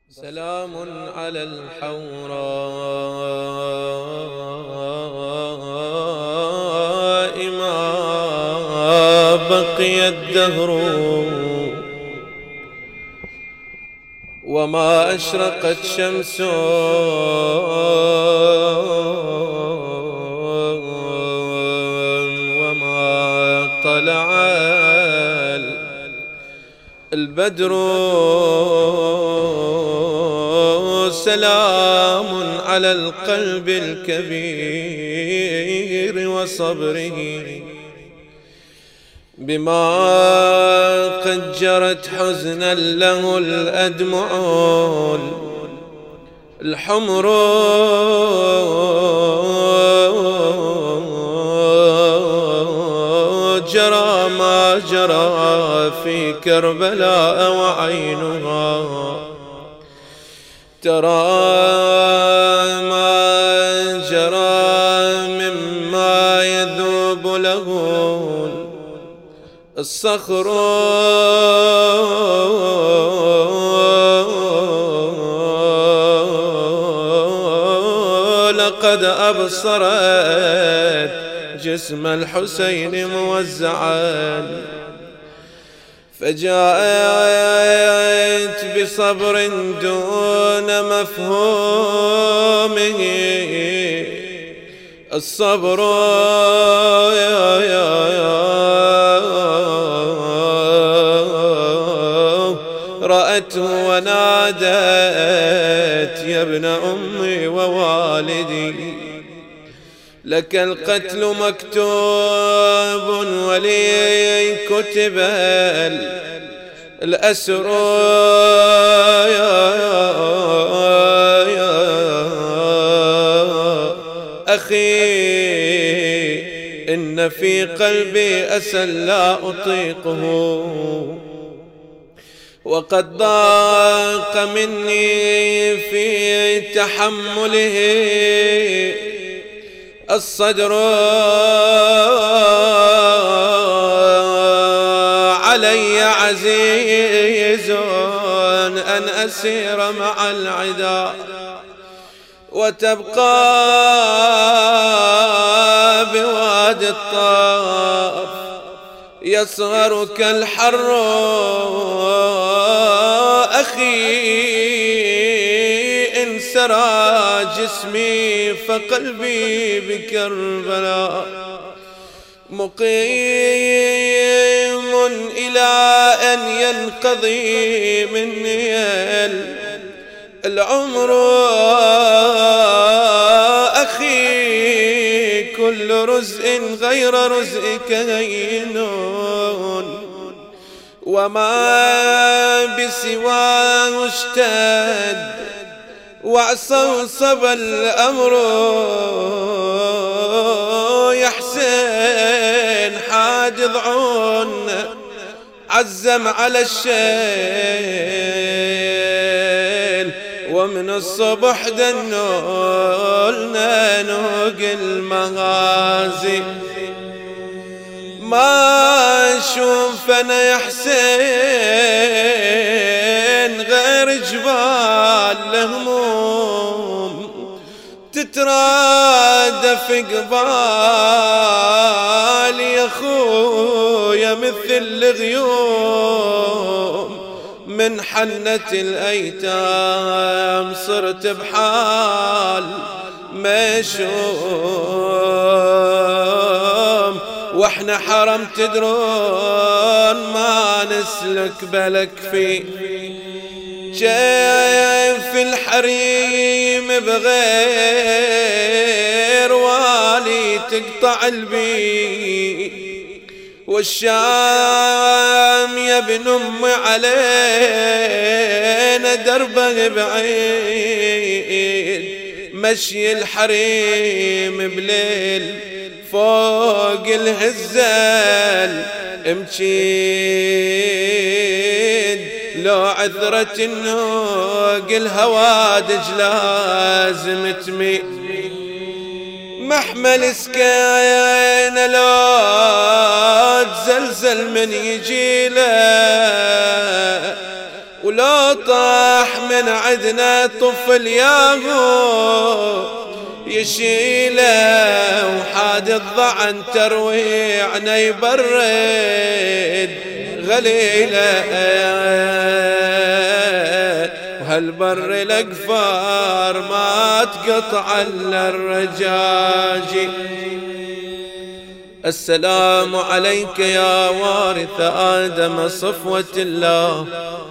سلام على الحوراء ما بقي الدهر وما أشرقت شمس وما طلع البدر. سلام على القلب الكبير وصبره بما قد جرت حزنا له الأدمع الحمر. جرى ما جرى في كربلاء وعينها ترى ما جرى مما يذوب له الصخر. لقد أبصرت جسم الحسين موزعا فجاءت بصبر دون مفهومه. الصبر رأته ونادت يا ابن أمي ووالدي لك القتل مكتوب ولي كتب الأسر. أخي إن في قلبي أسى لا أطيقه وقد ضاق مني في تحمله الصدر. علي عزيز أن أسير مع العدا وتبقى بوادي الطاف يصغرك الحر. أخي إن سرى جسمي فقلبي بكربلاء مقيم إلى أن ينقضي مني العمر. أخي كل رزء غير رزئك هين وما بسواه اشتد وعصوصب الأمر. يا حسين حاجز عزم على الشيل ومن الصبح دنولنا نوق المغازي ما اشوف انا يا حسين غير جبال الهموم تترادف قبال يا خويا مثل الغيوم. من حنة الأيتام صرت بحال مشوم واحنا حرم تدرون ما نسلك بلك في شايف الحريم بغير والي تقطع البي والشام يا ابن أمي علينا دربه بعيد. مشي الحريم بليل فوق الهزال امشيد لو عذرة النوق الهوادج لازم تمي محمل سكاين لو تزلزل من يجيله ولا طاح من عدنا طفل ياهو يشيله وحاد الضعن تروي عنا يبرد غليله وهالبر الأقفار ما تقطع إلا الرجاجي. السلام عليك يا وارث آدم صفوة الله،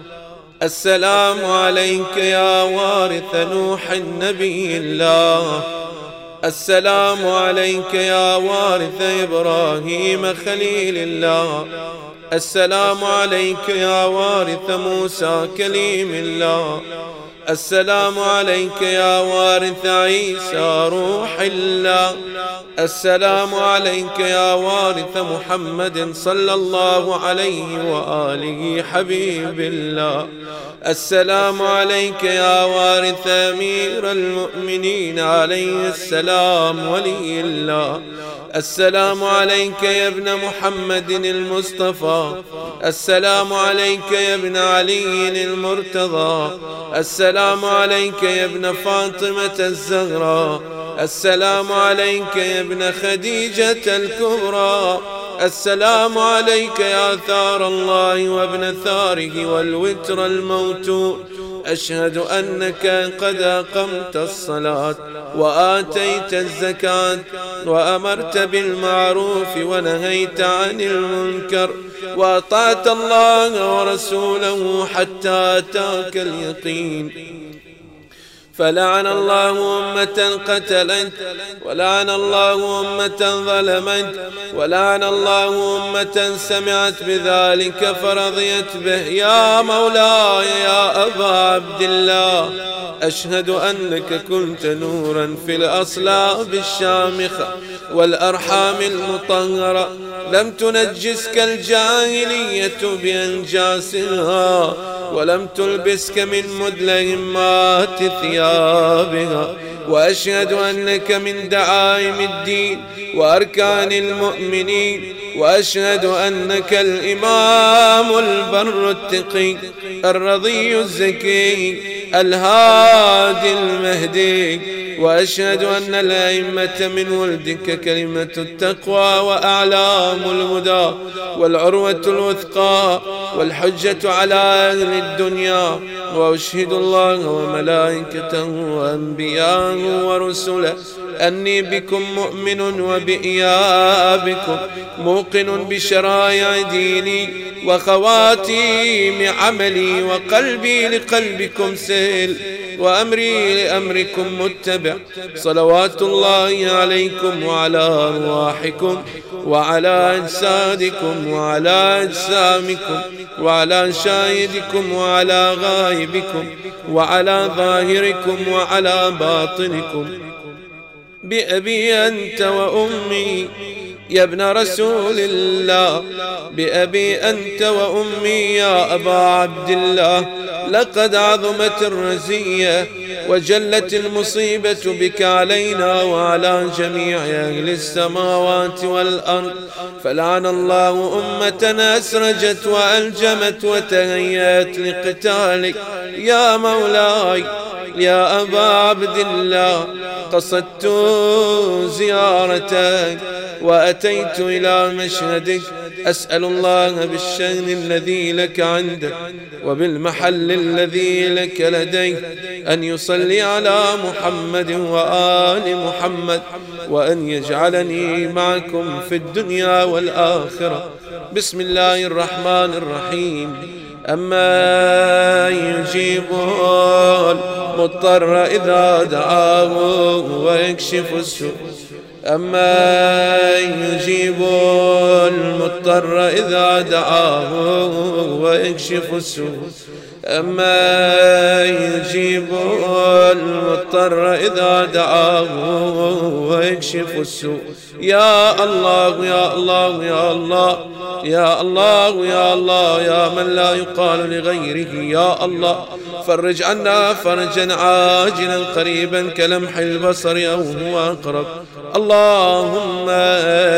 السلام عليك يا وارث نوح النبي الله، السلام عليك يا وارث إبراهيم خليل الله، السلام عليك يا وارث موسى كليم الله، السلام عليك يا وارث عيسى روح الله، السلام عليك يا وارث محمد صلى الله عليه وآله حبيب الله، السلام عليك يا وارث أمير المؤمنين عليه السلام ولي الله، السلام عليك يا ابن محمد المصطفى، السلام عليك يا ابن علي المرتضى، السلام عليك يا ابن فاطمة الزهراء، السلام عليك يا ابن خديجة الكبرى، السلام عليك يا ثار الله وابن ثاره والوتر الموتور. أشهد أنك قد أقمت الصلاة وآتيت الزكاة وأمرت بالمعروف ونهيت عن المنكر وأطعت الله ورسوله حتى أتاك اليقين. فلعن الله أمة قتلت، ولعن الله أمة ظلمت، ولعن الله أمة سمعت بذلك فرضيت به. يا مولاي يا أبا عبد الله، أشهد أنك كنت نورا في الأصلاب الشامخة والأرحام المطهرة، لم تنجسك الجاهلية بأنجاسها، ولم تلبسك من مدلهمات ثيابها. وأشهد أنك من دعائم الدين وأركان المؤمنين، وأشهد أنك الإمام البر التقي الرضي الزكي الهادي المهدي. وأشهد أن الأئمة من ولدك كلمة التقوى وأعلام الهدى والعروة الوثقى والحجة على أهل الدنيا. وأشهد الله وملائكته وأنبياءه ورسله أني بكم مؤمن وبإيابكم موقن بشرائع ديني وخواتيم عملي، وقلبي لقلبكم سيل وأمري لأمركم متبع. صلوات الله عليكم وعلى أرواحكم وعلى أجسادكم وعلى أجسامكم وعلى شاهدكم وعلى غائبكم وعلى ظاهركم وعلى باطنكم. بأبي أنت وأمي يا ابن رسول الله، بأبي أنت وأمي يا أبا عبد الله، لقد عظمت الرزية وجلت المصيبة بك علينا وعلى جميع أهل السماوات والأرض. فلعن الله أمة أسرجت وألجمت وتهيأت لقتالك. يا مولاي يا أبا عبد الله، قصدت زيارتك وأتيت إلى مشهدك، أسأل الله بالشأن الذي لك عندك وبالمحل الذي لك لديك أن يصلي على محمد وآل محمد، وأن يجعلني معكم في الدنيا والآخرة. بسم الله الرحمن الرحيم. أما يجيب المضطر إذا دعاه ويكشف السوء، أما يجيب المضطر إذا دعاه ويكشف السوء، أما يجيب المضطر إذا دعاه ويكشف السوء. يا الله يا الله يا الله يا الله يا الله، يا من لا يقال لغيره يا الله، فرج عنا فرجا عاجلا قريبا كلمح البصر أو هو أقرب. اللهم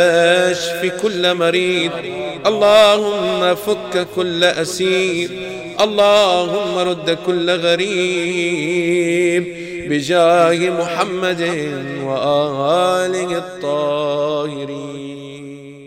اشف كل مريض، اللهم فك كل أسير، اللهم رد كل غريب بجاه محمد وآله الطاهرين.